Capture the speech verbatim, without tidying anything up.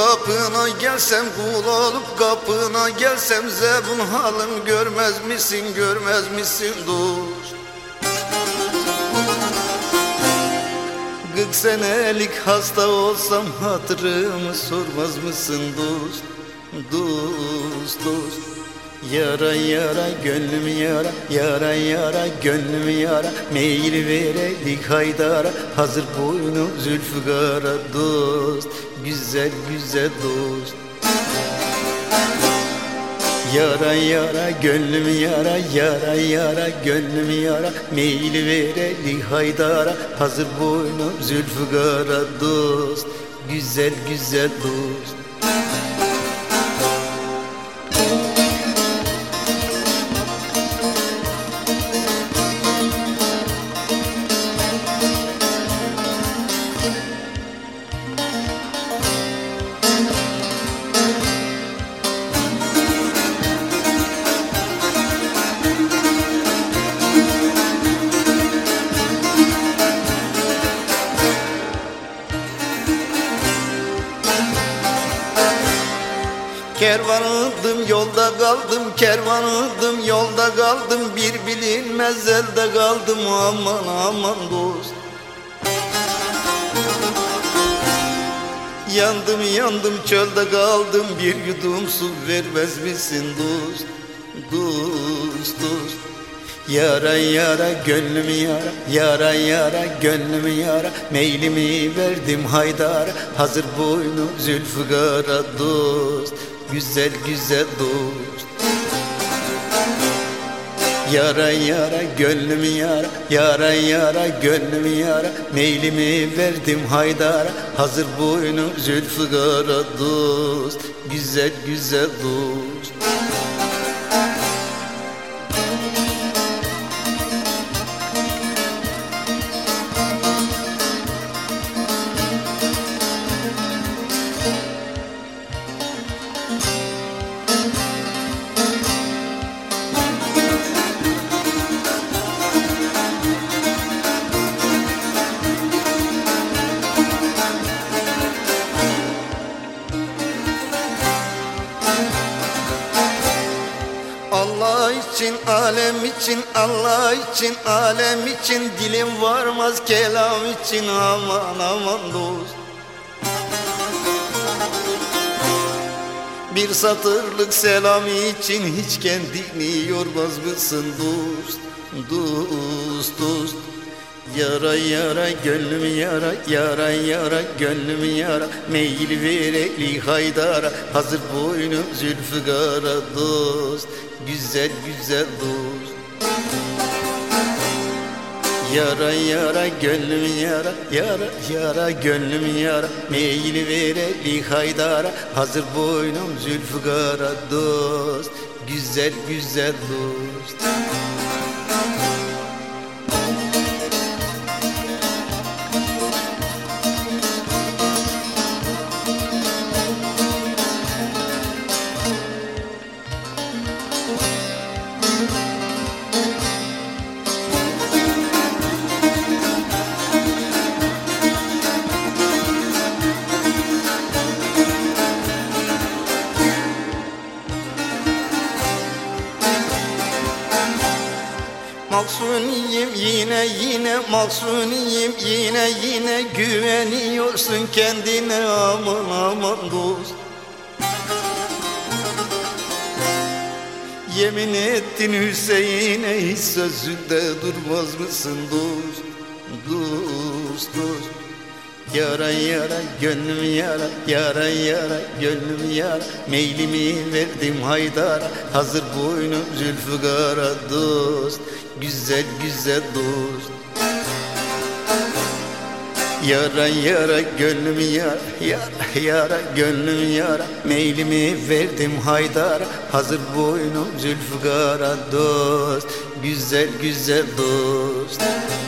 kapına gelsem, kul olup kapına gelsem, zebun halım görmez misin, görmez misin dost? Kırk senelik hasta olsam hatırımı sormaz mısın dost? Dost, dost. Yara yara gönlüm yara, yara yara gönlüm yara, meyil verelik haydara, hazır boynu Zülfikara dost, güzel güzel dost. Yara yara gönlüm yara, yara yara gönlüm yara, meyil verelik haydara, hazır boynu Zülfikara dost, güzel güzel dost. Kervanıydım yolda kaldım, kervanıydım yolda kaldım, bir bilinmez elde kaldım, aman aman dost. Yandım yandım çölde kaldım, bir yudum su vermez misin dost? Dost dost. Yara yara gönlüm yara, yara yara gönlüm yara, meylimi verdim haydara, hazır boynu Zülfikara dost, güzel güzel dost. Yara yara gönlüm yara, yara yara gönlüm yara, meylimi verdim haydara, hazır boynu Zülfikara dost, güzel güzel dost. Allah için, alem için, Allah için, alem için, dilim varmaz kelam için, aman aman dost. Bir satırlık selam için hiç kendini yormaz mısın dost? Dost dost. Yara yara gönlüm yara, yara yara gönlüm yara, meyil vereli haydara, hazır boynum Zülfikara dost, güzel güzel dost. Yara yara gönlüm yara, yara yara gönlüm yara, meyil vereli haydara, hazır boynum Zülfikara dost, güzel güzel dost. Mahzuniyim yine yine, mahzuniyim yine yine, güveniyorsun kendine, aman aman dost. Yemin ettin Hüseyin'e, hiç sözünde durmaz mısın dost? Dost dost. Yara yara gönlüm yara, yara yara gönlüm yara, meylimi verdim haydara, hazır boynum Zülfikara dost, güzel güzel dost. Yara yara gönlüm yara, yara yara gönlüm yara, meylimi verdim haydara, hazır boynum Zülfikara dost, güzel güzel dost.